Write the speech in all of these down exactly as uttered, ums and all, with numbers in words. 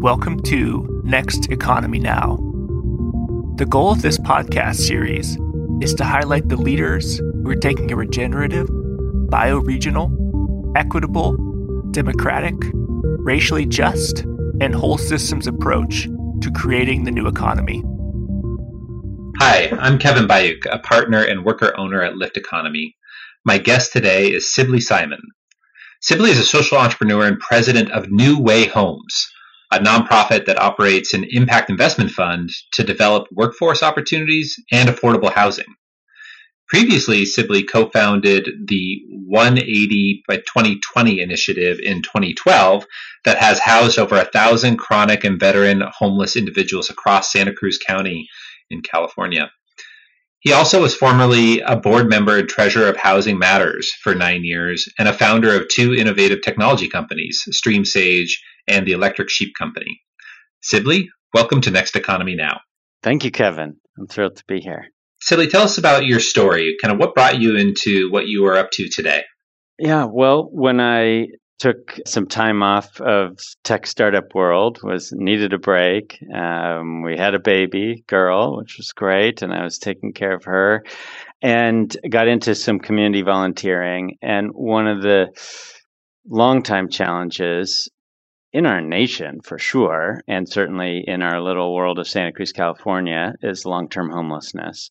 Welcome to Next Economy Now. The goal of this podcast series is to highlight the leaders who are taking a regenerative, bioregional, equitable, democratic, racially just, and whole systems approach to creating the new economy. Hi, I'm Kevin Bayuk, a partner and worker owner at Lyft Economy. My guest today is Sibley Simon. Sibley is a social entrepreneur and president of New Way Homes, a nonprofit that operates an impact investment fund to develop workforce opportunities and affordable housing. Previously, Sibley co-founded the one eighty by twenty twenty initiative in twenty twelve that has housed over a thousand chronic and veteran homeless individuals across Santa Cruz County in California. He also was formerly a board member and treasurer of Housing Matters for nine years and a founder of two innovative technology companies, StreamSage and the Electric Sheep Company. Sibley, welcome to Next Economy Now. Thank you, Kevin. I'm thrilled to be here. Sibley, tell us about your story. Kind of what brought you into what you are up to today? Yeah, well, when I took some time off of tech startup world, was needed a break. Um, we had a baby girl, which was great, and I was taking care of her, and got into some community volunteering. And one of the longtime challenges in our nation, for sure, and certainly in our little world of Santa Cruz, California, is long-term homelessness.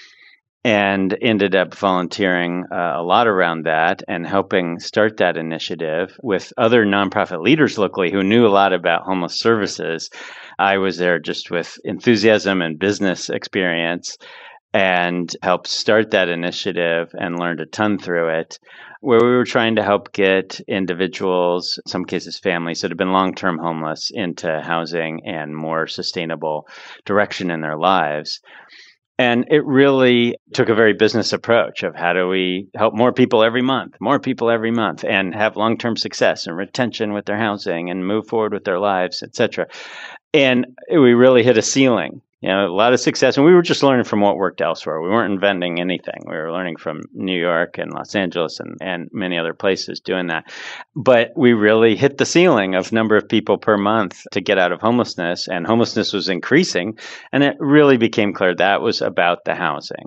And ended up volunteering uh, a lot around that and helping start that initiative with other nonprofit leaders locally who knew a lot about homeless services. I was there just with enthusiasm and business experience and helped start that initiative and learned a ton through it, where we were trying to help get individuals, in some cases families that have been long-term homeless, into housing and more sustainable direction in their lives. And it really took a very business approach of how do we help more people every month, more people every month, and have long-term success and retention with their housing and move forward with their lives, et cetera. And we really hit a ceiling. You know, a lot of success, and we were just learning from what worked elsewhere. We weren't inventing anything. We were learning from New York and Los Angeles and, and many other places doing that. But we really hit the ceiling of number of people per month to get out of homelessness, and homelessness was increasing. And it really became clear that was about the housing.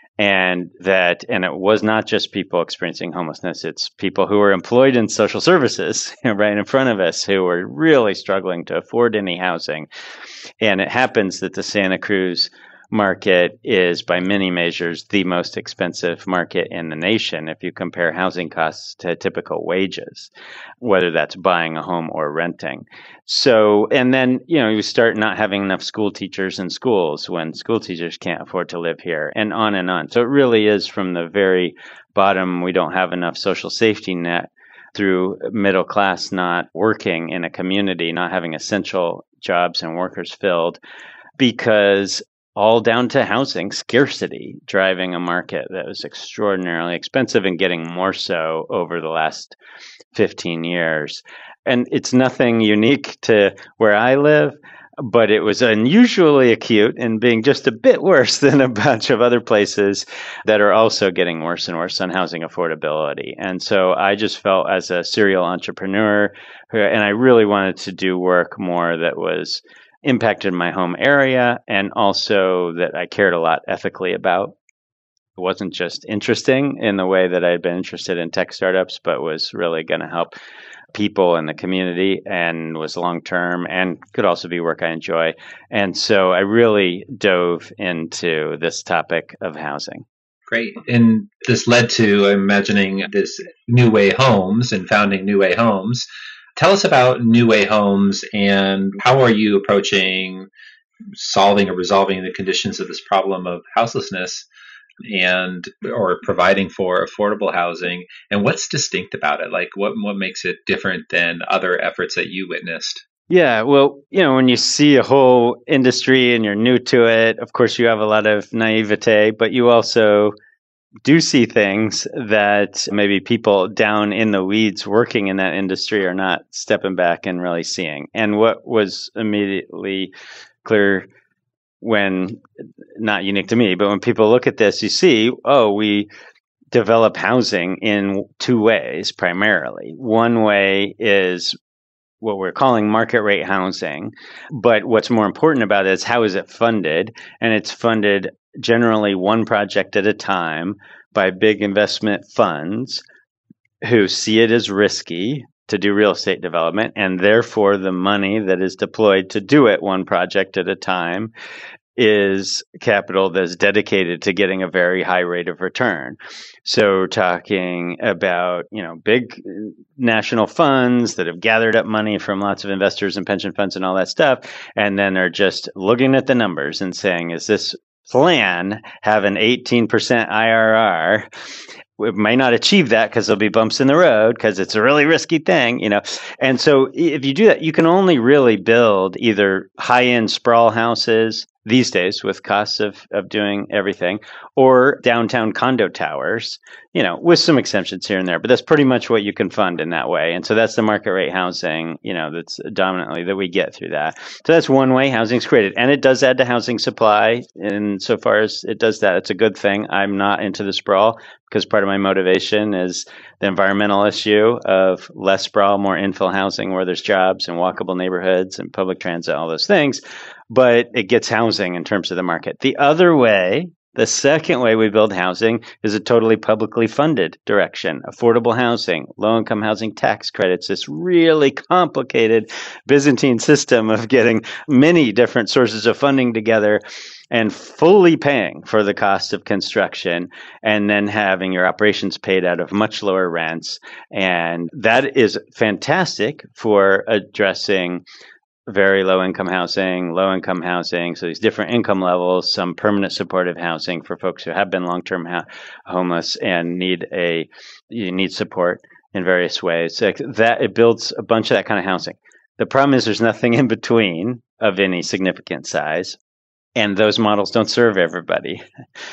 And that, and it was not just people experiencing homelessness, it's people who were employed in social services right in front of us who were really struggling to afford any housing. And it happens that the Santa Cruz market is, by many measures, the most expensive market in the nation if you compare housing costs to typical wages, whether that's buying a home or renting. So, and then, you know, you start not having enough school teachers in schools when school teachers can't afford to live here, and on and on. So it really is from the very bottom, we don't have enough social safety net, through middle class not working in a community, not having essential jobs and workers filled, because all down to housing scarcity driving a market that was extraordinarily expensive and getting more so over the last fifteen years. And it's nothing unique to where I live, but it was unusually acute and being just a bit worse than a bunch of other places that are also getting worse and worse on housing affordability. And so I just felt as a serial entrepreneur, and I really wanted to do work more that was impacted my home area and also that I cared a lot ethically about. It wasn't just interesting in the way that I had been interested in tech startups, but was really going to help people in the community and was long-term and could also be work I enjoy. And so I really dove into this topic of housing. Great. And this led to, I'm imagining, this New Way Homes and founding New Way Homes. Tell us about New Way Homes and how are you approaching solving or resolving the conditions of this problem of houselessness and or providing for affordable housing, and what's distinct about it? Like what what makes it different than other efforts that you witnessed? Yeah, well, you know, when you see a whole industry and you're new to it, of course you have a lot of naivete, but you also do see things that maybe people down in the weeds working in that industry are not stepping back and really seeing. And what was immediately clear when, not unique to me, but when people look at this, you see, oh, we develop housing in two ways primarily. One way is what we're calling market rate housing. But what's more important about it is how is it funded? And it's funded generally one project at a time by big investment funds who see it as risky to do real estate development, and therefore the money that is deployed to do it one project at a time is capital that's dedicated to getting a very high rate of return. So talking about, you know, big national funds that have gathered up money from lots of investors and pension funds and all that stuff, and then are just looking at the numbers and saying, is this plan have an eighteen percent I R R? We may not achieve that because there'll be bumps in the road because it's a really risky thing, you know. And so if you do that, you can only really build either high-end sprawl houses these days with costs of, of doing everything, or downtown condo towers, you know, with some exceptions here and there. But that's pretty much what you can fund in that way. And so that's the market rate housing, you know, that's dominantly that we get through that. So that's one way housing's created. And it does add to housing supply. And so far as it does that, it's a good thing. I'm not into the sprawl because part of my motivation is the environmental issue of less sprawl, more infill housing where there's jobs and walkable neighborhoods and public transit, all those things. But it gets housing in terms of the market. The other way, the second way we build housing is a totally publicly funded direction. Affordable housing, low-income housing tax credits, this really complicated Byzantine system of getting many different sources of funding together and fully paying for the cost of construction, and then having your operations paid out of much lower rents. And that is fantastic for addressing very low income housing, low income housing. So these different income levels, some permanent supportive housing for folks who have been long-term ha- homeless and need a, you need support in various ways. So that it builds a bunch of that kind of housing. The problem is there's nothing in between of any significant size. And those models don't serve everybody.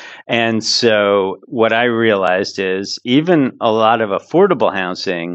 And so what I realized is even a lot of affordable housing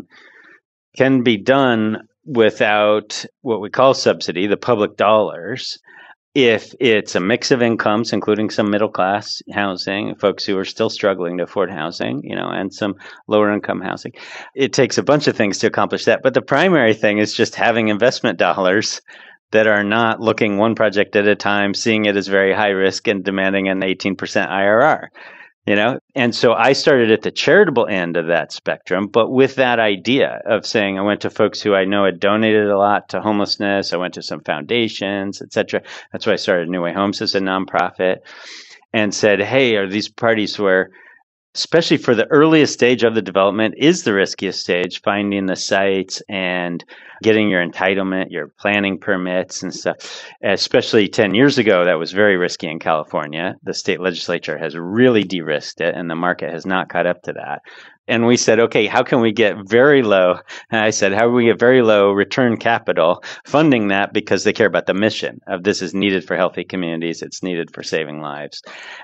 can be done without what we call subsidy, the public dollars, if it's a mix of incomes, including some middle class housing, folks who are still struggling to afford housing, you know, and some lower income housing. It takes a bunch of things to accomplish that. But the primary thing is just having investment dollars that are not looking one project at a time, seeing it as very high risk and demanding an eighteen percent I R R. You know, and so I started at the charitable end of that spectrum, but with that idea of saying I went to folks who I know had donated a lot to homelessness. I went to some foundations, et cetera. That's why I started New Way Homes as a nonprofit and said, hey, are these parties where, especially for the earliest stage of the development, is the riskiest stage, finding the sites and getting your entitlement, your planning permits and stuff. Especially ten years ago, that was very risky in California. The state legislature has really de-risked it, and the market has not caught up to that. And we said, okay, how can we get very low? And I said, how do we get very low return capital funding that, because they care about the mission of this is needed for healthy communities. It's needed for saving lives.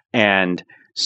And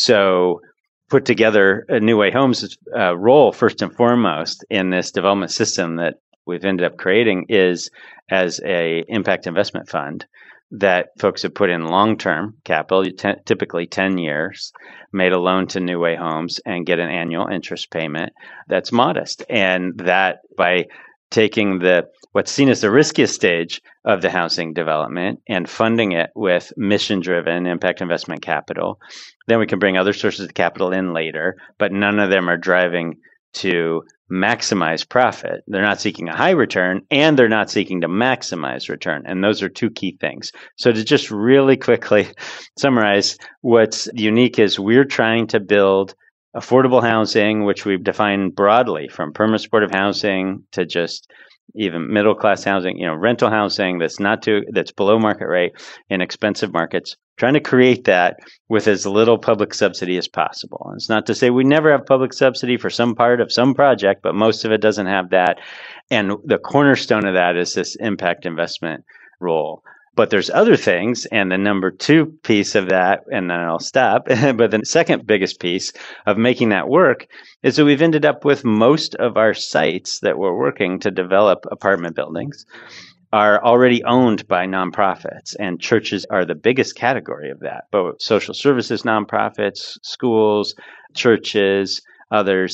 so put together a New Way Homes uh, role first and foremost in this development system that we've ended up creating is as a impact investment fund that folks have put in long-term capital, t- typically ten years, made a loan to New Way Homes and get an annual interest payment that's modest. And that by taking the what's seen as the riskiest stage of the housing development and funding it with mission-driven impact investment capital, then we can bring other sources of capital in later, but none of them are driving to maximize profit. They're not seeking a high return, and they're not seeking to maximize return. And those are two key things. So to just really quickly summarize, what's unique is we're trying to build affordable housing, which we've defined broadly from permanent supportive housing to just even middle class housing, you know, rental housing that's not too, that's below market rate in expensive markets, trying to create that with as little public subsidy as possible. And it's not to say we never have public subsidy for some part of some project, but most of it doesn't have that. And the cornerstone of that is this impact investment role. But there's other things, and the number two piece of that, and then I'll stop, but the second biggest piece of making that work is that we've ended up with most of our sites that we're working to develop apartment buildings are already owned by nonprofits, and churches are the biggest category of that, but social services nonprofits, schools, churches, others.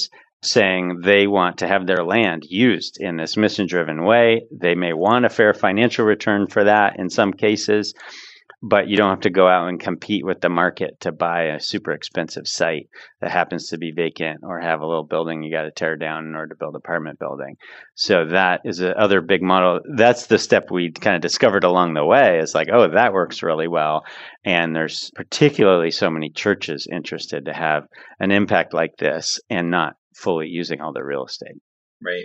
saying they want to have their land used in this mission-driven way. They may want a fair financial return for that in some cases, but you don't have to go out and compete with the market to buy a super expensive site that happens to be vacant or have a little building you got to tear down in order to build an apartment building. So that is the other big model. That's the step we kind of discovered along the way. It's like, oh, that works really well. And there's particularly so many churches interested to have an impact like this and not fully using all the real estate. Right.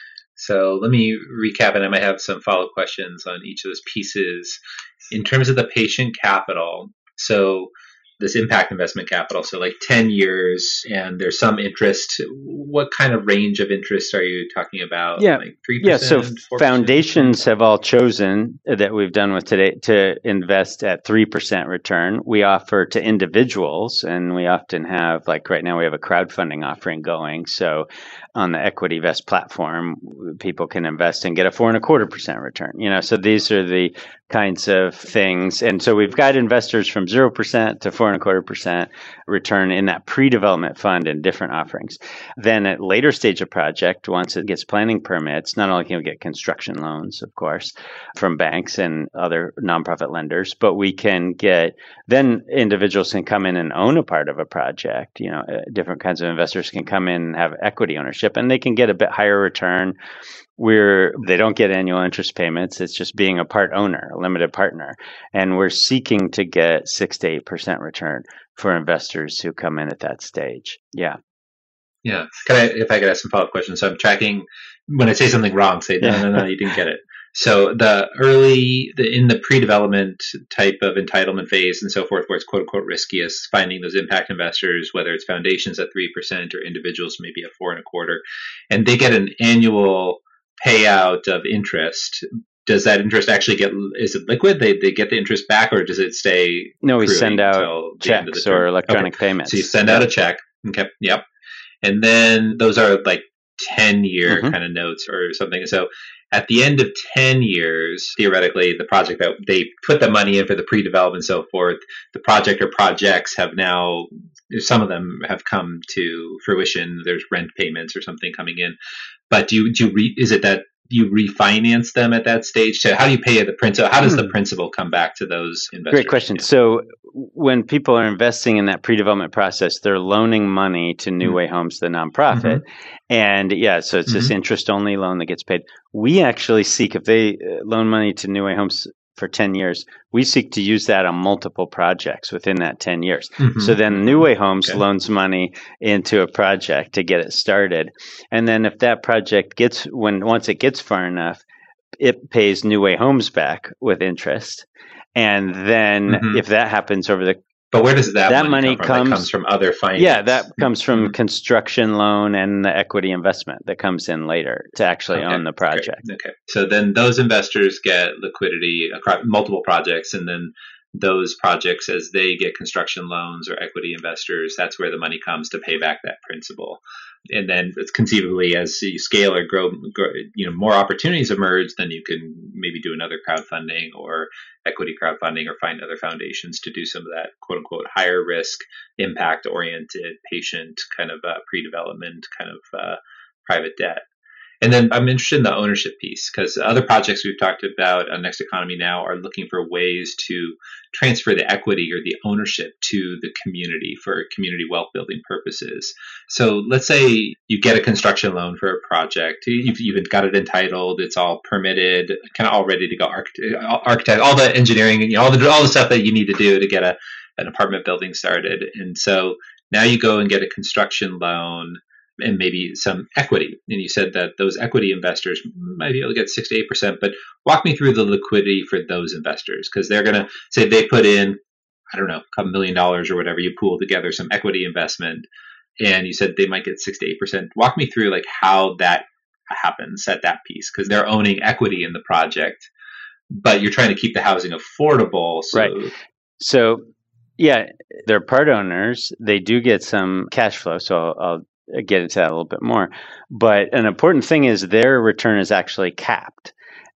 So let me recap, and I might have some follow-up questions on each of those pieces. In terms of the patient capital, so this impact investment capital, so like ten years, and there's some interest. What kind of range of interest are you talking about? Yeah, like three percent, yeah. So four percent? Foundations have all chosen that we've done with today to invest at three percent return. We offer to individuals, and we often have, like right now, we have a crowdfunding offering going. So on the Equity Vest platform, people can invest and get a four and a quarter percent return. You know, so these are the kinds of things. And so we've got investors from zero percent to four and a quarter percent return in that pre-development fund and different offerings. Then at later stage of project, once it gets planning permits, not only can we get construction loans, of course, from banks and other nonprofit lenders, but we can get, then individuals can come in and own a part of a project. You know, uh, different kinds of investors can come in and have equity ownership, and they can get a bit higher return. We're, they don't get annual interest payments. It's just being a part owner, a limited partner. And we're seeking to get six to eight percent return for investors who come in at that stage. Yeah. Yeah. Can I, if I could ask some follow-up questions. So I'm tracking, when I say something wrong, say, no, no, no, you didn't get it. So the early, the, in the pre-development type of entitlement phase and so forth, where it's quote unquote riskiest, finding those impact investors, whether it's foundations at three percent or individuals maybe at four and a quarter, and they get an annual payout of interest. Does that interest actually get, is it liquid? They they get the interest back, or does it stay? No, we send out checks or electronic okay. payments. So you send out a check. Okay. Yep. And then those are like ten year mm-hmm. kind of notes or something. So at the end of ten years, theoretically, the project that they put the money in for the pre-development and so forth, the project or projects have now, some of them have come to fruition. There's rent payments or something coming in. But do you, do you re, is it that you refinance them at that stage? So how do you pay the principal? How does hmm. the principal come back to those investors? Great question. Yeah. So when people are investing in that pre-development process, they're loaning money to New mm-hmm. Way Homes, the nonprofit. Mm-hmm. And yeah, so it's mm-hmm. this interest-only loan that gets paid. We actually seek, if they loan money to New Way Homes for ten years, we seek to use that on multiple projects within that ten years. Mm-hmm. So then New Way Homes okay. loans money into a project to get it started. And then if that project gets, when once it gets far enough, it pays New Way Homes back with interest. And then mm-hmm. if that happens over the But where does that, that money, money come from? comes, that comes from other finance? Yeah, that comes from mm-hmm. construction loan and the equity investment that comes in later to actually okay. own the project. Great. Okay. So then those investors get liquidity across multiple projects, and then those projects, as they get construction loans or equity investors, that's where the money comes to pay back that principal. And then it's conceivably, as you scale or grow, grow, you know, more opportunities emerge, then you can maybe do another crowdfunding or equity crowdfunding or find other foundations to do some of that quote unquote higher risk, impact oriented, patient kind of uh, pre-development kind of uh, private debt. And then I'm interested in the ownership piece, because other projects we've talked about on Next Economy Now are looking for ways to transfer the equity or the ownership to the community for community wealth building purposes. So let's say you get a construction loan for a project. You've even got it entitled. It's all permitted, kind of all ready to go. Architect, all the engineering, you know, all the all the stuff that you need to do to get a an apartment building started. And so now you go and get a construction loan and maybe some equity. And you said that those equity investors might be able to get six to eight percent, but walk me through the liquidity for those investors, because they're going to say they put in, I don't know, a couple million dollars or whatever, you pool together some equity investment, and you said they might get six to eight percent. Walk me through like how that happens at that piece, because they're owning equity in the project, but you're trying to keep the housing affordable. So. Right. So yeah, they're part owners. They do get some cash flow. So I'll, I'll get into that a little bit more. But an important thing is their return is actually capped.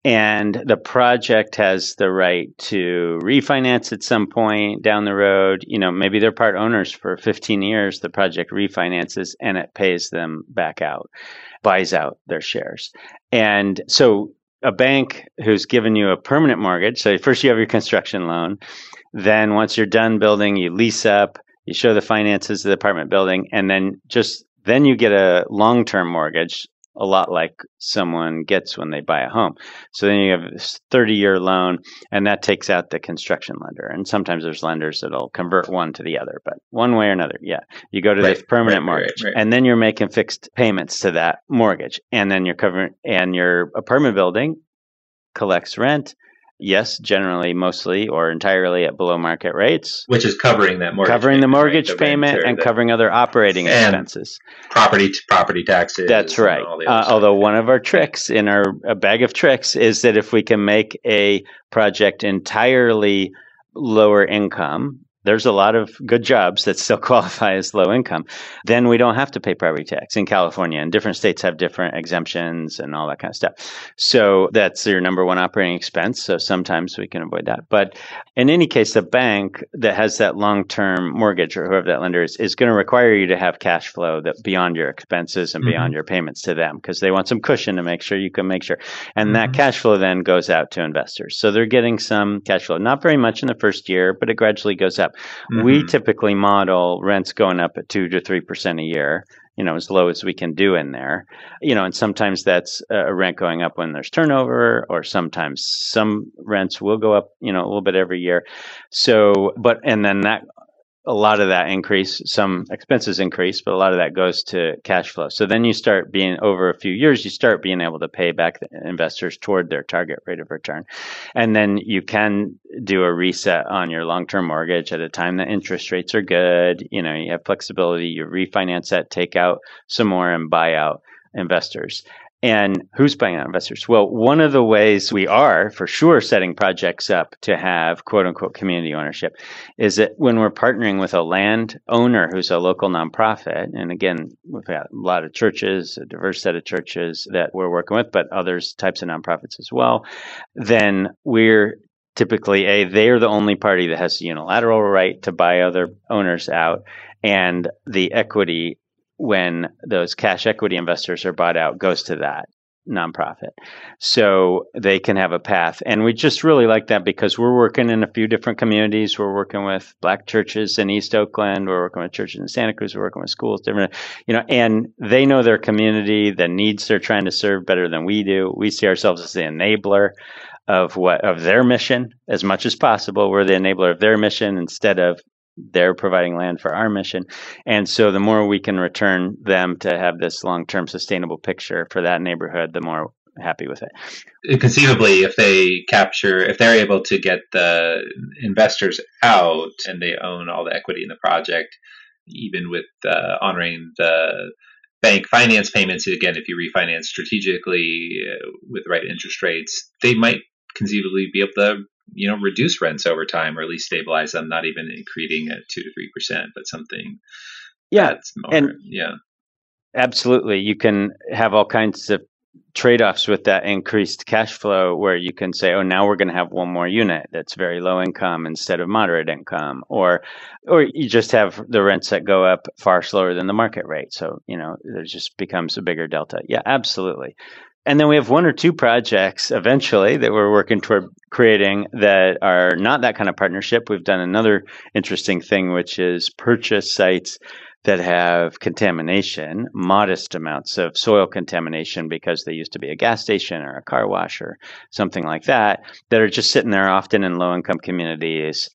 And the project has the right to refinance at some point down the road. You know, maybe they're part owners for fifteen years. The project refinances and it pays them back out, buys out their shares. And so a bank who's given you a permanent mortgage, so first you have your construction loan. Then once you're done building, you lease up, you show the finances of the apartment building, and then just then you get a long-term mortgage, a lot like someone gets when they buy a home. So then you have this thirty-year loan, and that takes out the construction lender. And sometimes there's lenders that'll convert one to the other, but one way or another, yeah. You go to Right, the permanent right, right, mortgage, right. and then you're making fixed payments to that mortgage. And then you're covering, and your apartment building collects rent. Yes, generally, mostly, or entirely at below market rates. Which is covering that mortgage Covering the payment, right? mortgage The payment rent or and the covering other operating And- expenses. property property taxes. That's and right. all the Uh, other stuff. although one of our tricks in our a bag of tricks is that if we can make a project entirely lower income, there's a lot of good jobs that still qualify as low income, then we don't have to pay property tax in California. And different states have different exemptions and all that kind of stuff. So that's your number one operating expense. So sometimes we can avoid that. But in any case, the bank that has that long-term mortgage or whoever that lender is, is going to require you to have cash flow that beyond your expenses and Mhm. beyond your payments to them, because they want some cushion to make sure you can make sure. And Mhm. that cash flow then goes out to investors. So they're getting some cash flow, not very much in the first year, but it gradually goes up. We Mhm. typically model rents going up at two to three percent a year, you know, as low as we can do in there. You know, and sometimes that's a rent going up when there's turnover, or sometimes some rents will go up, you know, a little bit every year. So, but, and then that, a lot of that increase, some expenses increase, but a lot of that goes to cash flow. So then you start being, over a few years, you start being able to pay back the investors toward their target rate of return. And then you can do a reset on your long-term mortgage at a time that interest rates are good. You know, you have flexibility, you refinance that, take out some more and buy out investors. And who's buying out investors? Well, one of the ways we are for sure setting projects up to have quote unquote community ownership is that when we're partnering with a land owner who's a local nonprofit, and again, we've got a lot of churches, a diverse set of churches that we're working with, but others types of nonprofits as well, then we're typically a, they're the only party that has the unilateral right to buy other owners out, and the equity when those cash equity investors are bought out goes to that nonprofit. So they can have a path. And we just really like that because we're working in a few different communities. We're working with Black churches in East Oakland. We're working with churches in Santa Cruz. We're working with schools, different, you know, and they know their community, the needs they're trying to serve better than we do. We see ourselves as the enabler of what, of their mission as much as possible. We're the enabler of their mission instead of they're providing land for our mission. And so the more we can return them to have this long-term sustainable picture for that neighborhood, the more happy with it. Conceivably, if they capture, if they're able to get the investors out and they own all the equity in the project, even with uh, honoring the bank finance payments, again, if you refinance strategically uh, with the right interest rates, they might conceivably be able to, you know, reduce rents over time, or at least stabilize them, not even creating a two to three percent, but something. Yeah, that's more, and yeah, absolutely. You can have all kinds of trade-offs with that increased cash flow, where you can say, "Oh, now we're going to have one more unit that's very low income instead of moderate income," or, or you just have the rents that go up far slower than the market rate. So you know, there just becomes a bigger delta. Yeah, absolutely. And then we have one or two projects eventually that we're working toward creating that are not that kind of partnership. We've done another interesting thing, which is purchase sites that have contamination, modest amounts of soil contamination because they used to be a gas station or a car wash or something like that, that are just sitting there often in low-income communities,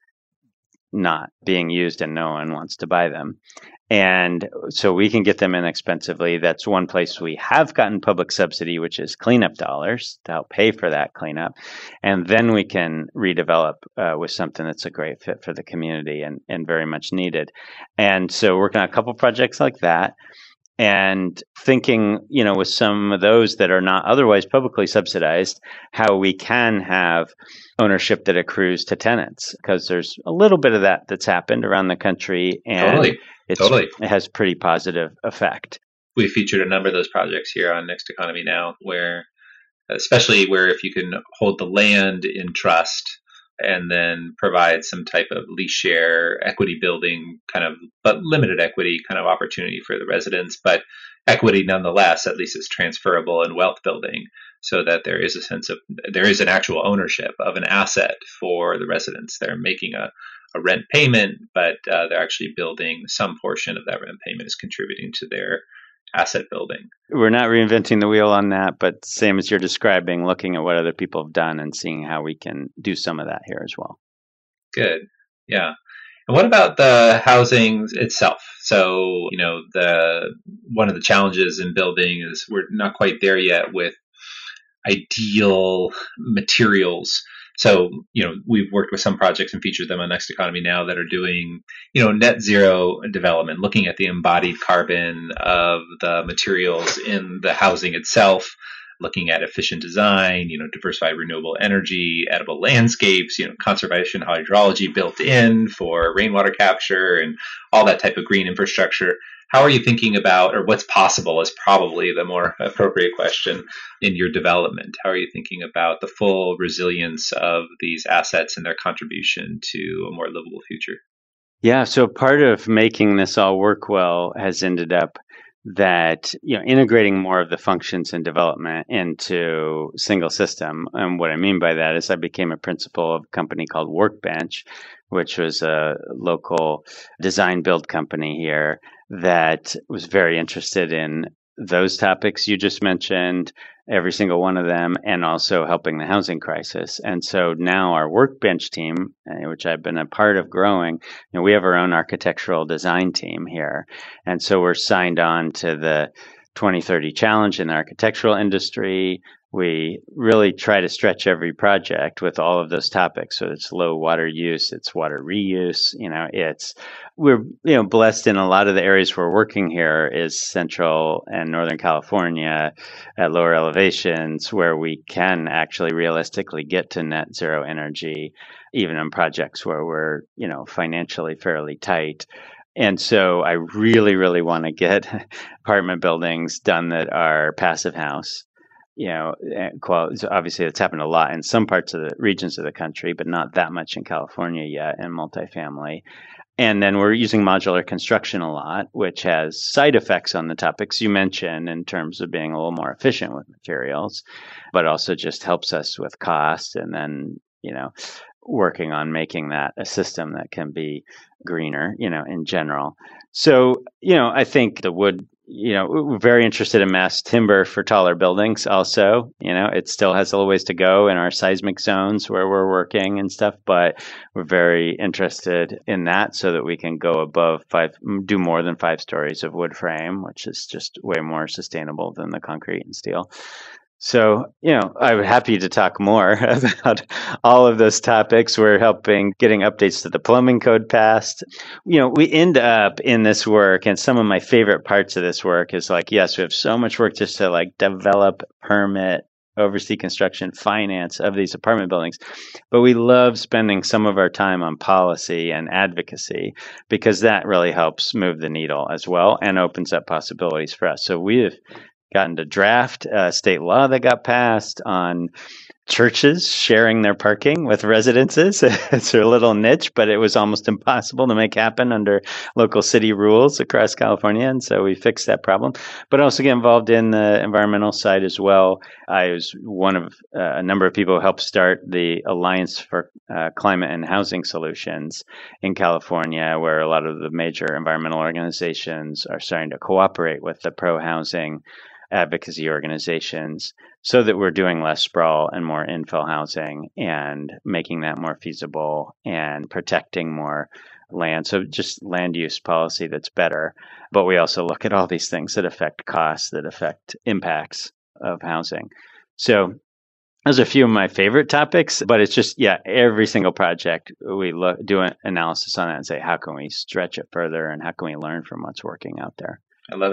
not being used and no one wants to buy them. And so we can get them inexpensively. That's one place we have gotten public subsidy, which is cleanup dollars to help pay for that cleanup. And then we can redevelop uh, with something that's a great fit for the community and, and very much needed. And so working on a couple projects like that, and thinking, you know, with some of those that are not otherwise publicly subsidized, how we can have ownership that accrues to tenants, because there's a little bit of that that's happened around the country, and totally, it's, totally. it has pretty positive effect. We featured a number of those projects here on Next Economy Now, where especially where if you can hold the land in trust and then provide some type of lease share equity building kind of, but limited equity kind of opportunity for the residents, but equity nonetheless, at least it's transferable and wealth building so that there is a sense of, there is an actual ownership of an asset for the residents. They're making a, a rent payment, but uh, they're actually building some portion of that rent payment is contributing to their asset building. We're not reinventing the wheel on that, but same as you're describing, looking at what other people have done and seeing how we can do some of that here as well. Good. Yeah. And what about the housing itself? So, you know, the one of the challenges in building is we're not quite there yet with ideal materials. So, you know, we've worked with some projects and featured them on Next Economy Now that are doing, you know, net zero development, looking at the embodied carbon of the materials in the housing itself, looking at efficient design, you know, diversified renewable energy, edible landscapes, you know, conservation hydrology built in for rainwater capture and all that type of green infrastructure. How are you thinking about, or what's possible is probably the more appropriate question in your development? How are you thinking about the full resilience of these assets and their contribution to a more livable future? Yeah, so part of making this all work well has ended up that, you know, integrating more of the functions in development into single system. And what I mean by that is I became a principal of a company called Workbench, which was a local design build company here that was very interested in those topics you just mentioned, every single one of them, and also helping the housing crisis. And so now our Workbench team, which I've been a part of growing, you know, we have our own architectural design team here. And so we're signed on to the twenty thirty challenge in the architectural industry. We really try to stretch every project with all of those topics. So it's low water use, it's water reuse, you know, it's, we're, you know, blessed in a lot of the areas we're working here is Central and Northern California at lower elevations where we can actually realistically get to net zero energy, even in projects where we're, you know, financially fairly tight. And so I really, really want to get apartment buildings done that are passive house. You know, obviously it's happened a lot in some parts of the regions of the country, but not that much in California yet in multifamily. And then we're using modular construction a lot, which has side effects on the topics you mentioned in terms of being a little more efficient with materials, but also just helps us with cost and then, you know, working on making that a system that can be greener, you know, in general. So, you know, I think the wood, you know, we're very interested in mass timber for taller buildings also. You know, it still has a little ways to go in our seismic zones where we're working and stuff, but we're very interested in that so that we can go above five, do more than five stories of wood frame, which is just way more sustainable than the concrete and steel. So, you know, I'm happy to talk more about all of those topics. We're helping getting updates to the plumbing code passed. You know, we end up in this work, and some of my favorite parts of this work is like, yes, we have so much work just to like develop, permit, oversee construction, finance of these apartment buildings. But we love spending some of our time on policy and advocacy because that really helps move the needle as well and opens up possibilities for us. So we've gotten to draft a state law that got passed on churches sharing their parking with residences. It's a little niche, but it was almost impossible to make happen under local city rules across California. And so we fixed that problem, but also get involved in the environmental side as well. I was one of uh, a number of people who helped start the Alliance for uh, Climate and Housing Solutions in California, where a lot of the major environmental organizations are starting to cooperate with the pro-housing advocacy organizations so that we're doing less sprawl and more infill housing and making that more feasible and protecting more land. So just land use policy that's better. But we also look at all these things that affect costs, that affect impacts of housing. So those are a few of my favorite topics, but it's just, yeah, every single project we look, do an analysis on it and say, how can we stretch it further and how can we learn from what's working out there? I love it.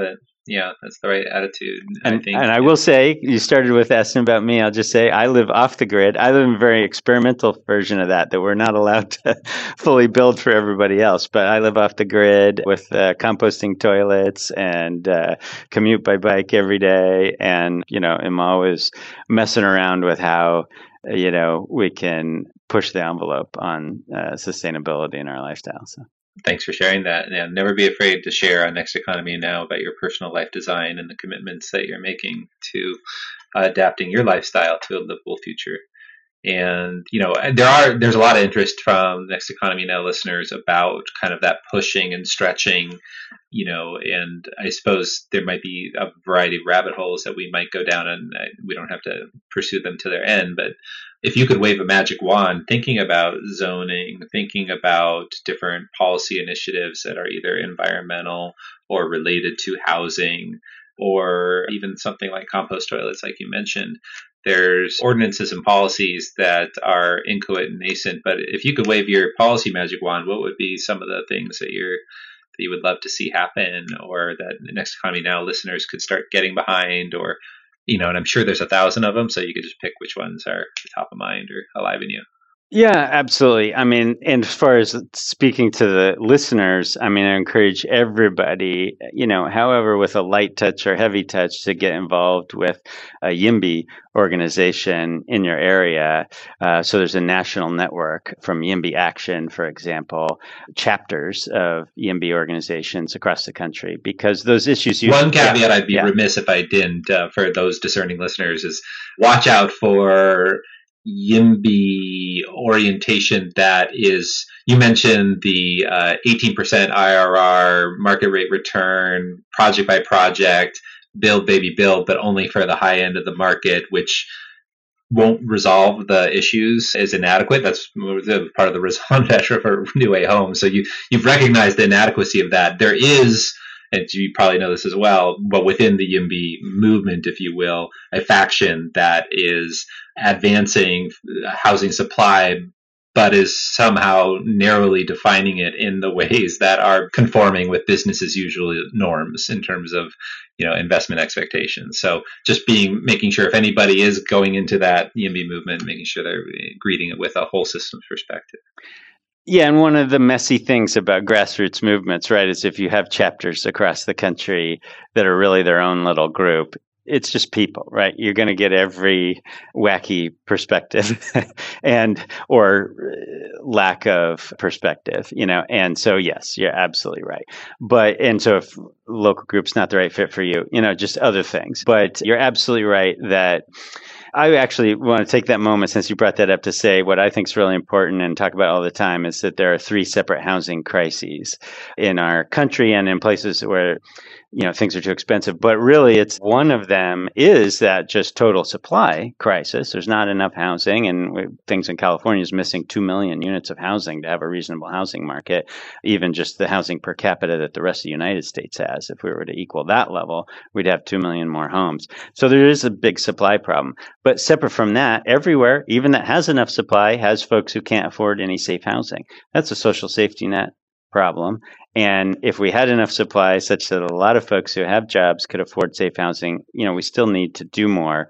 Yeah, that's the right attitude, I And think. and I will say, you started with asking about me. I'll just say I live off the grid. I live in a very experimental version of that that we're not allowed to fully build for everybody else. But I live off the grid with uh, composting toilets and uh, commute by bike every day, and you know, am always messing around with how you know we can push the envelope on uh, sustainability in our lifestyle. So. Thanks for sharing that. And never be afraid to share on Next Economy Now about your personal life design and the commitments that you're making to uh, adapting your lifestyle to a livable future. And, you know, there are, there's a lot of interest from Next Economy Now listeners about kind of that pushing and stretching, you know, and I suppose there might be a variety of rabbit holes that we might go down, and we don't have to pursue them to their end. But if you could wave a magic wand, thinking about zoning, thinking about different policy initiatives that are either environmental or related to housing, or even something like compost toilets, like you mentioned, there's ordinances and policies that are inchoate and nascent. But if you could wave your policy magic wand, what would be some of the things that you're that you would love to see happen, or that Next Economy Now listeners could start getting behind, or, you know, and I'm sure there's a thousand of them, so you could just pick which ones are top of mind or alive in you. Yeah, absolutely. I mean, and as far as speaking to the listeners, I mean, I encourage everybody, you know, however, with a light touch or heavy touch, to get involved with a YIMBY organization in your area. Uh, so there's a national network from YIMBY Action, for example, chapters of YIMBY organizations across the country, because those issues. You, One caveat yeah, I'd be yeah. remiss if I didn't, uh, for those discerning listeners, is watch out for YIMBY orientation that is, you mentioned the uh, eighteen percent I R R, market rate return, project by project, build baby build, but only for the high end of the market, which won't resolve the issues, is inadequate. That's part of the raison d'etre for New Way Homes. So you, you've recognized the inadequacy of that. There is, and you probably know this as well, but within the YIMBY movement, if you will, a faction that is advancing housing supply, but is somehow narrowly defining it in the ways that are conforming with business as usual norms in terms of, you know, investment expectations. So just being, making sure if anybody is going into that YIMBY movement, making sure they're greeting it with a whole systems perspective. Yeah, and one of the messy things about grassroots movements, right, is if you have chapters across the country that are really their own little group, it's just people, right? You're going to get every wacky perspective and or lack of perspective, you know. And so, yes, you're absolutely right. But and so if local group's not the right fit for you, you know, just other things. But you're absolutely right that I actually want to take that moment, since you brought that up, to say what I think is really important and talk about all the time is that there are three separate housing crises in our country and in places where, you know, things are too expensive. But really, it's one of them is that just total supply crisis. There's not enough housing, and we, things in California is missing two million units of housing to have a reasonable housing market. Even just the housing per capita that the rest of the United States has, if we were to equal that level, we'd have two million more homes. So there is a big supply problem. But separate from that, everywhere, even that has enough supply, has folks who can't afford any safe housing. That's a social safety net problem. And if we had enough supply such that a lot of folks who have jobs could afford safe housing, you know, we still need to do more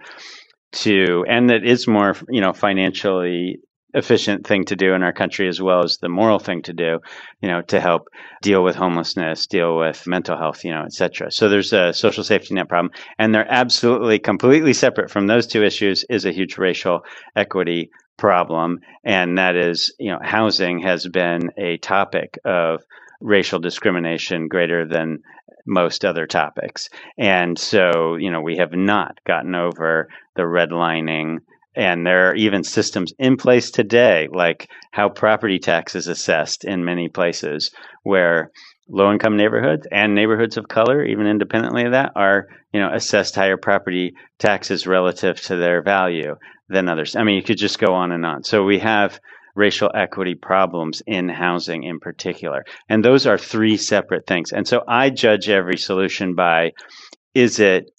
to, and it is more, you know, financially efficient thing to do in our country, as well as the moral thing to do, you know, to help deal with homelessness, deal with mental health, you know, et cetera. So there's a social safety net problem, and they're absolutely completely separate from those two issues is a huge racial equity problem. And that is, you know, housing has been a topic of racial discrimination greater than most other topics. And so, you know, we have not gotten over the redlining. And there are even systems in place today, like how property tax is assessed in many places, where low-income neighborhoods and neighborhoods of color, even independently of that, are, you know, assessed higher property taxes relative to their value than others. I mean, you could just go on and on. So we have racial equity problems in housing in particular. And those are three separate things. And so I judge every solution by, is it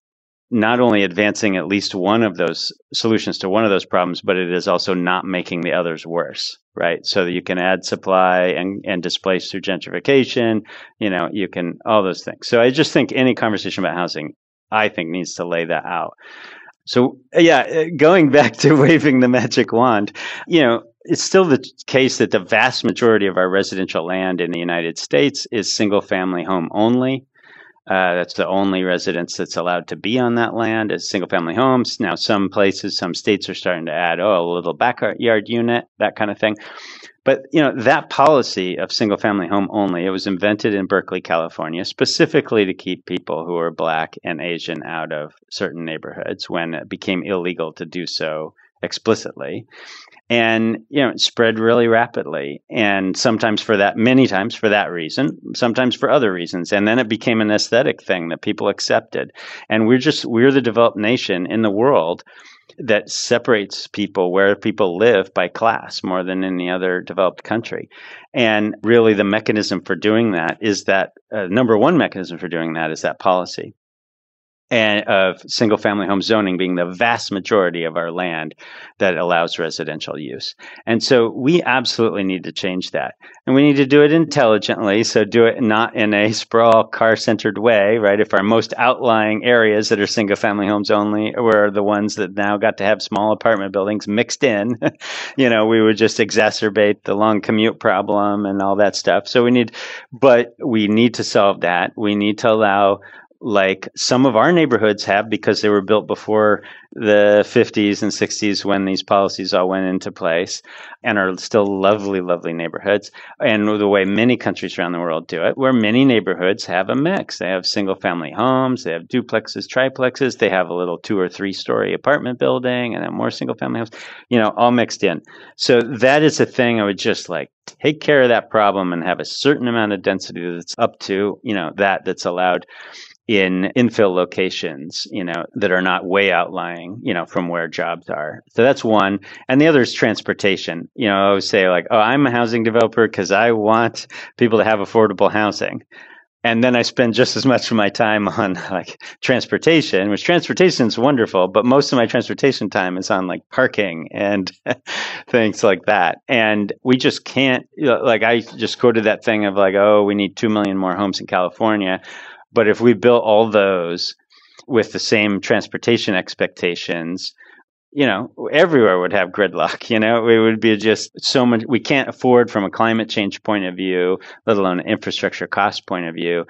not only advancing at least one of those solutions to one of those problems, but it is also not making the others worse, right? So that you can add supply and, and displace through gentrification, you know, you can, all those things. So I just think any conversation about housing, I think, needs to lay that out. So, yeah, going back to waving the magic wand, you know, it's still the case that the vast majority of our residential land in the United States is single family home only. Uh, that's the only residence that's allowed to be on that land is single family homes. Now, some places, some states are starting to add, oh, a little backyard unit, that kind of thing. But, you know, that policy of single family home only, it was invented in Berkeley, California, specifically to keep people who are Black and Asian out of certain neighborhoods when it became illegal to do so explicitly. And, you know, it spread really rapidly. And sometimes for that, many times for that reason, sometimes for other reasons. And then it became an aesthetic thing that people accepted. And we're just, we're the developed nation in the world that separates people where people live by class more than any other developed country. And really the mechanism for doing that is that, uh, number one mechanism for doing that is that policy. And of single family home zoning being the vast majority of our land that allows residential use. And so we absolutely need to change that. And we need to do it intelligently. So do it not in a sprawl car centered way, right? If our most outlying areas that are single family homes only were the ones that now got to have small apartment buildings mixed in, you know, we would just exacerbate the long commute problem and all that stuff. So we need, but we need to solve that. We need to allow, like some of our neighborhoods have, because they were built before the fifties and sixties when these policies all went into place and are still lovely, lovely neighborhoods. And the way many countries around the world do it, where many neighborhoods have a mix. They have single family homes, they have duplexes, triplexes, they have a little two or three story apartment building and then more single family homes, you know, all mixed in. So that is a thing I would just like take care of that problem and have a certain amount of density that's up to, you know, that that's allowed in infill locations, you know, that are not way outlying, you know, from where jobs are. So that's one. And the other is transportation. You know, I always say like, oh, I'm a housing developer because I want people to have affordable housing. And then I spend just as much of my time on like transportation, which transportation is wonderful, but most of my transportation time is on like parking and things like that. And we just can't, you know, like I just quoted that thing of like, oh, we need two million more homes in California. But if we built all those with the same transportation expectations, you know, everywhere would have gridlock. You know, it would be just so much. We can't afford from a climate change point of view, let alone an infrastructure cost point of view,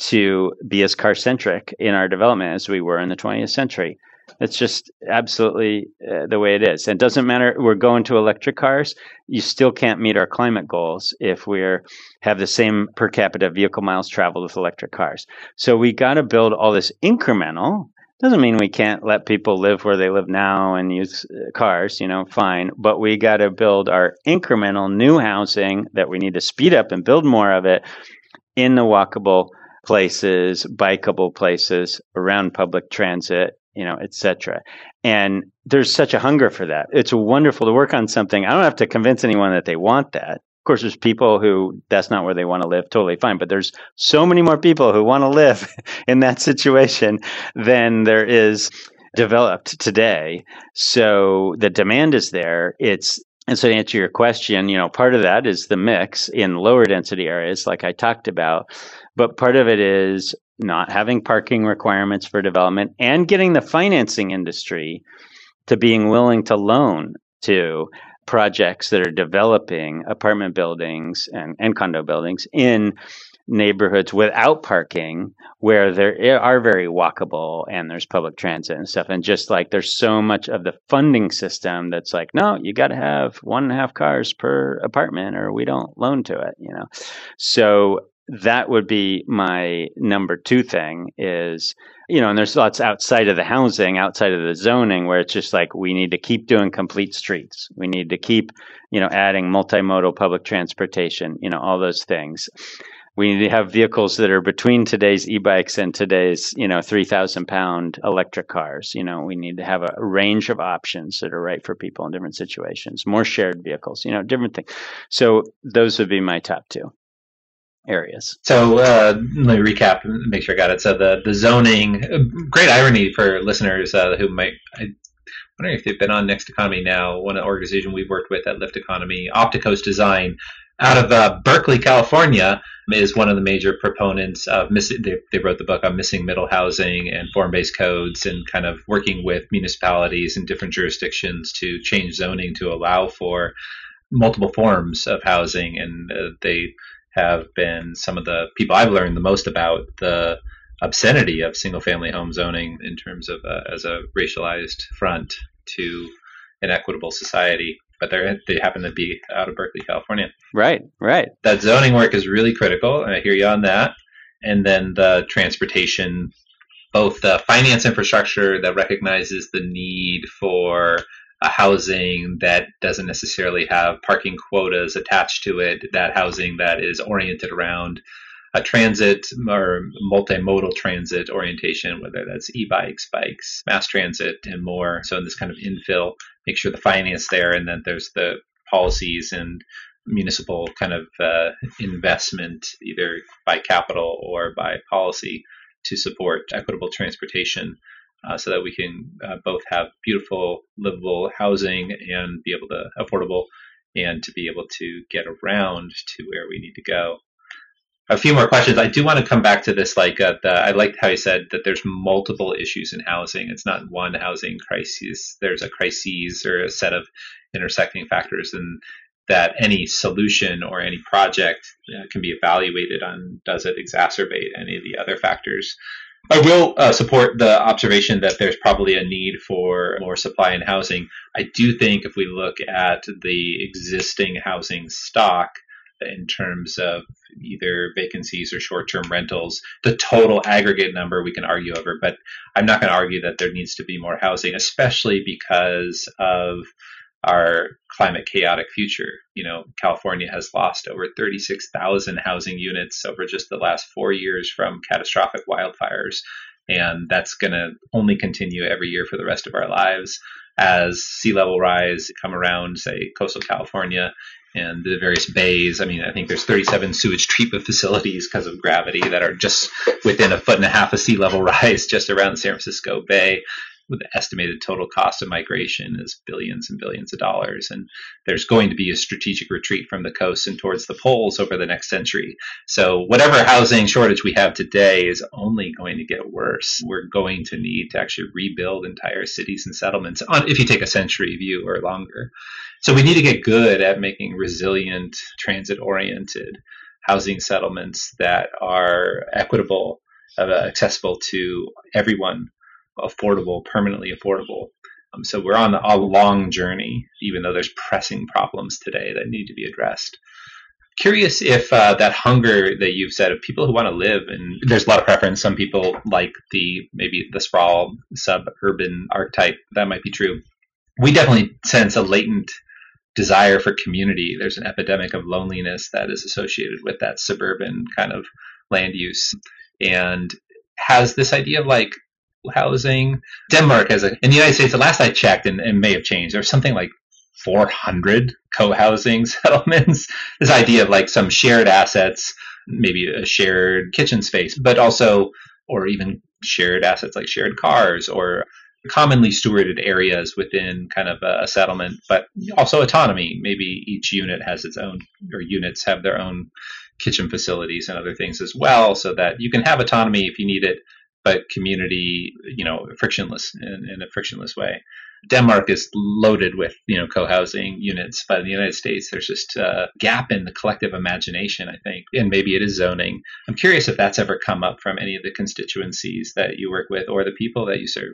to be as car centric in our development as we were in the twentieth century. It's just absolutely uh, the way it is. And it doesn't matter. We're going to electric cars. You still can't meet our climate goals if we're have the same per capita vehicle miles traveled with electric cars. So we got to build all this incremental. Doesn't mean we can't let people live where they live now and use cars, you know, fine. But we got to build our incremental new housing that we need to speed up and build more of it in the walkable places, bikeable places, around public transit, you know, et cetera. And there's such a hunger for that. It's wonderful to work on something. I don't have to convince anyone that they want that. Of course, there's people who that's not where they want to live, totally fine. But there's so many more people who want to live in that situation than there is developed today. So the demand is there. It's and so to answer your question, you know, part of that is the mix in lower density areas, like I talked about. But part of it is not having parking requirements for development and getting the financing industry to being willing to loan to projects that are developing apartment buildings and, and condo buildings in neighborhoods without parking where there are very walkable and there's public transit and stuff. And just like there's so much of the funding system that's like, no, you got to have one and a half cars per apartment or we don't loan to it, you know? So that would be my number two thing is, you know, and there's lots outside of the housing, outside of the zoning, where it's just like we need to keep doing complete streets. We need to keep, you know, adding multimodal public transportation, you know, all those things. We need to have vehicles that are between today's e-bikes and today's, you know, three thousand pound electric cars. You know, we need to have a range of options that are right for people in different situations, more shared vehicles, you know, different things. So those would be my top two. areas. So uh, let me recap and make sure I got it. So the, the zoning, great irony for listeners uh, who might, I wondering if they've been on Next Economy Now, one organization we've worked with at Lift Economy, Opticos Design, out of uh, Berkeley, California, is one of the major proponents of missing. They, they wrote the book on missing middle housing and form-based codes, and kind of working with municipalities in different jurisdictions to change zoning to allow for multiple forms of housing. And uh, they have been some of the people I've learned the most about the obscenity of single-family home zoning in terms of uh, as a racialized front to an equitable society. But they they happen to be out of Berkeley, California. Right, right. That zoning work is really critical, and I hear you on that. And then the transportation, both the finance infrastructure that recognizes the need for a housing that doesn't necessarily have parking quotas attached to it, that housing that is oriented around a transit or multimodal transit orientation, whether that's e-bikes, bikes, mass transit, and more. So in this kind of infill, make sure the finance there, and then there's the policies and municipal kind of uh, investment, either by capital or by policy, to support equitable transportation, uh, so that we can uh, both have beautiful, livable housing and be able to affordable, and to be able to get around to where we need to go. A few more questions. I do want to come back to this. Like, uh, the, I liked how you said that there's multiple issues in housing. It's not one housing crisis. There's a crises or a set of intersecting factors, and that any solution or any project uh, can be evaluated on, does it exacerbate any of the other factors. I will uh, support the observation that there's probably a need for more supply in housing. I do think if we look at the existing housing stock, in terms of either vacancies or short-term rentals, the total aggregate number we can argue over, but I'm not going to argue that there needs to be more housing, especially because of our climate chaotic future. You know, California has lost over thirty-six thousand housing units over just the last four years from catastrophic wildfires, and that's going to only continue every year for the rest of our lives as sea level rise come around, say, coastal California and the various bays. I mean, I think there's thirty-seven sewage treatment facilities because of gravity that are just within a foot and a half of sea level rise just around the San Francisco Bay, with the estimated total cost of migration is billions and billions of dollars. And there's going to be a strategic retreat from the coast and towards the poles over the next century. So whatever housing shortage we have today is only going to get worse. We're going to need to actually rebuild entire cities and settlements on, if you take a century view or longer. So we need to get good at making resilient, transit-oriented housing settlements that are equitable, uh, accessible to everyone, affordable, permanently affordable. Um, so we're on a long journey, even though there's pressing problems today that need to be addressed. Curious if uh, that hunger that you've said of people who want to live, and there's a lot of preference. Some people like the maybe the sprawl suburban archetype. That might be true. We definitely sense a latent desire for community. There's an epidemic of loneliness that is associated with that suburban kind of land use, and has this idea of like housing. Denmark has a, in the United States, the last I checked, and it may have changed, there's something like four hundred co-housing settlements. This idea of like some shared assets, maybe a shared kitchen space, but also, or even shared assets like shared cars or commonly stewarded areas within kind of a settlement, but also autonomy. Maybe each unit has its own, or units have their own kitchen facilities and other things as well, so that you can have autonomy if you need it, but community, you know, frictionless in, in a frictionless way. Denmark is loaded with, you know, co-housing units, but in the United States, there's just a gap in the collective imagination, I think, and maybe it is zoning. I'm curious if that's ever come up from any of the constituencies that you work with or the people that you serve.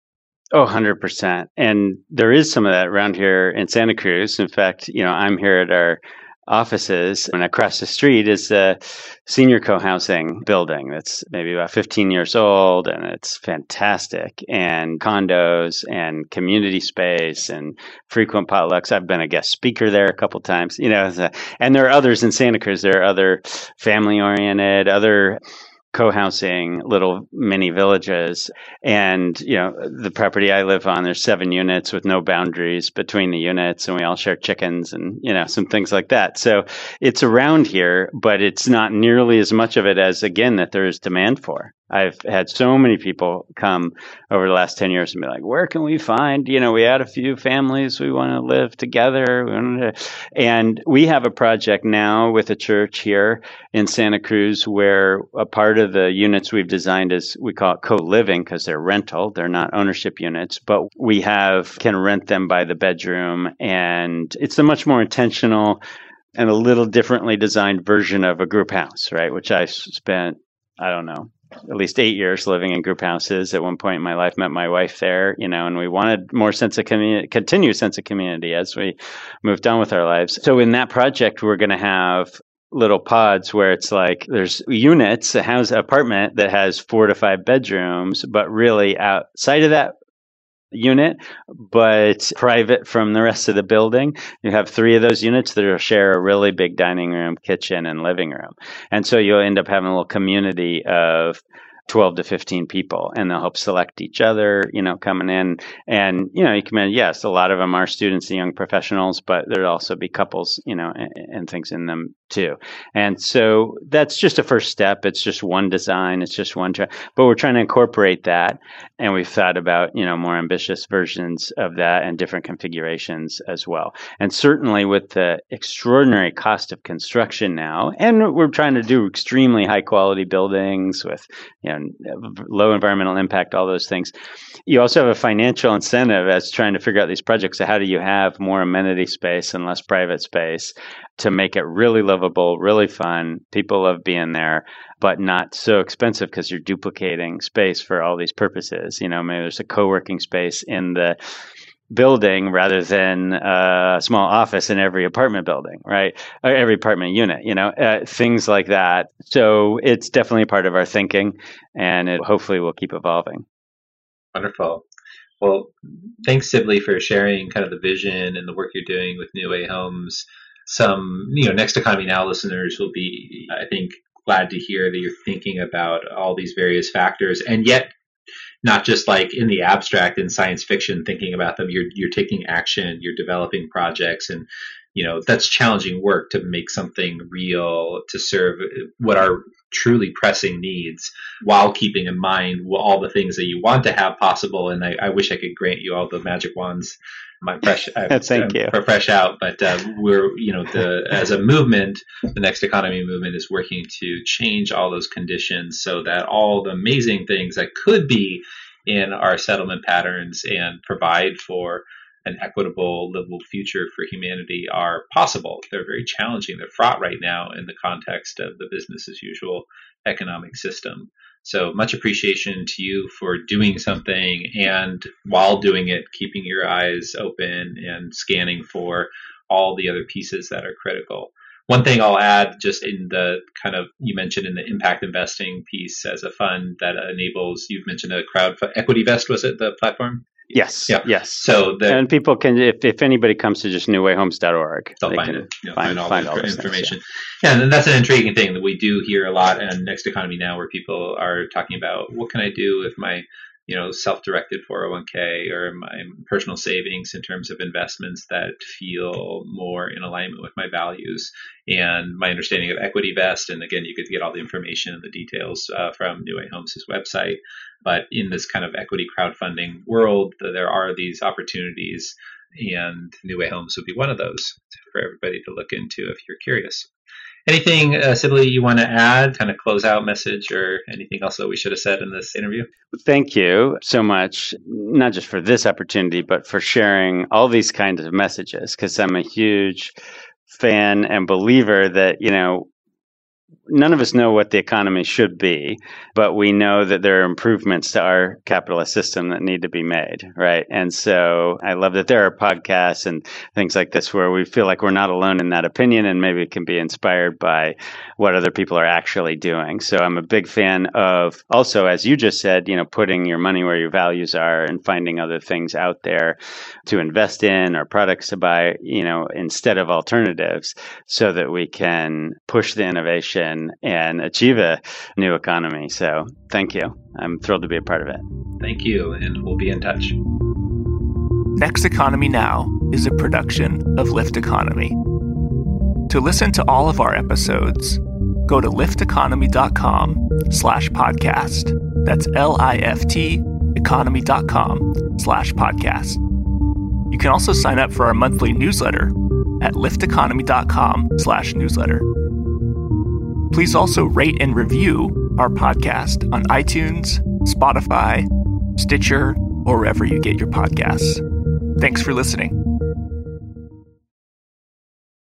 Oh, one hundred percent. And there is some of that around here in Santa Cruz. In fact, you know, I'm here at our offices, and across the street is the senior co-housing building that's maybe about fifteen years old, and it's fantastic, and condos and community space and frequent potlucks. I've been a guest speaker there a couple times, you know, and there are others in Santa Cruz. There are other family-oriented, other co-housing little mini villages. And, you know, the property I live on, there's seven units with no boundaries between the units, and we all share chickens and, you know, some things like that. So it's around here, but it's not nearly as much of it as, again, that there is demand for. I've had so many people come over the last ten years and be like, where can we find, you know, we had a few families, we want to live together. We want to, and we have a project now with a church here in Santa Cruz where a part of the units we've designed is, we call it co-living because they're rental. They're not ownership units, but we have, can rent them by the bedroom. And it's a much more intentional and a little differently designed version of a group house, right? Which I spent, I don't know, at least eight years living in group houses. At one point in my life, met my wife there, you know, and we wanted more sense of community, continued sense of community as we moved on with our lives. So in that project, we're going to have little pods where it's like there's units, a house apartment that has four to five bedrooms, but really outside of that unit, but private from the rest of the building. You have three of those units that will share a really big dining room, kitchen, and living room. And so you'll end up having a little community of twelve to fifteen people, and they'll help select each other, you know, coming in. And, you know, you come in, yes, a lot of them are students and young professionals, but there'll also be couples, you know, and, and things in them too. And so that's just a first step. It's just one design. It's just one, tra- but we're trying to incorporate that. And we've thought about, you know, more ambitious versions of that and different configurations as well. And certainly with the extraordinary cost of construction now, and we're trying to do extremely high quality buildings with, you know, low environmental impact, all those things. You also have a financial incentive as trying to figure out these projects. So how do you have more amenity space and less private space to make it really livable, really fun? People love being there, but not so expensive because you're duplicating space for all these purposes. You know, maybe there's a co-working space in the building rather than a small office in every apartment building, right? Or every apartment unit, you know, uh, things like that. So it's definitely a part of our thinking, and it hopefully will keep evolving. Wonderful. Well, thanks, Sibley, for sharing kind of the vision and the work you're doing with New Way Homes. Some, you know, Next Economy Now listeners will be, I think, glad to hear that you're thinking about all these various factors, and yet not just like in the abstract in science fiction thinking about them. You're you're taking action, you're developing projects, and you know that's challenging work to make something real to serve what are truly pressing needs while keeping in mind all the things that you want to have possible. And I, I wish I could grant you all the magic wands. My fresh, thank you. For fresh out, but uh, we're you know the as a movement, the Next Economy movement is working to change all those conditions so that all the amazing things that could be in our settlement patterns and provide for an equitable, livable future for humanity are possible. They're very challenging. They're fraught right now in the context of the business as usual economic system. So much appreciation to you for doing something, and while doing it, keeping your eyes open and scanning for all the other pieces that are critical. One thing I'll add, just in the kind of, you mentioned in the impact investing piece as a fund that enables, you've mentioned a crowd, Equity Vest, was it the platform? Yes. Yeah. Yes. So the, and people can, if, if anybody comes to just new way homes dot org, they'll they find can it. You know, find, find all find the all information. Things, yeah. Yeah, and that's an intriguing thing that we do hear a lot in Next Economy Now, where people are talking about what can I do with my, you know, self-directed four oh one k or my personal savings in terms of investments that feel more in alignment with my values. And my understanding of Equity Vest, and again, you could get all the information and the details uh, from New Way Homes' website. But in this kind of equity crowdfunding world, there are these opportunities, and New Way Homes would be one of those for everybody to look into if you're curious. Anything, uh, Sibley, you want to add, kind of close out message, or anything else that we should have said in this interview? Thank you so much, not just for this opportunity, but for sharing all these kinds of messages, because I'm a huge fan and believer that, you know, none of us know what the economy should be, but we know that there are improvements to our capitalist system that need to be made, right? And so I love that there are podcasts and things like this where we feel like we're not alone in that opinion, and maybe it can be inspired by what other people are actually doing. So I'm a big fan of also, as you just said, you know, putting your money where your values are and finding other things out there to invest in or products to buy, you know, instead of alternatives, so that we can push the innovation and, and achieve a new economy. So thank you. I'm thrilled to be a part of it. Thank you, and we'll be in touch. Next Economy Now is a production of Lyft Economy. To listen to all of our episodes, go to lyfteconomy.com slash podcast. That's L-I-F-T economy.com slash podcast. You can also sign up for our monthly newsletter at lyfteconomy.com slash newsletter. Please also rate and review our podcast on iTunes, Spotify, Stitcher, or wherever you get your podcasts. Thanks for listening.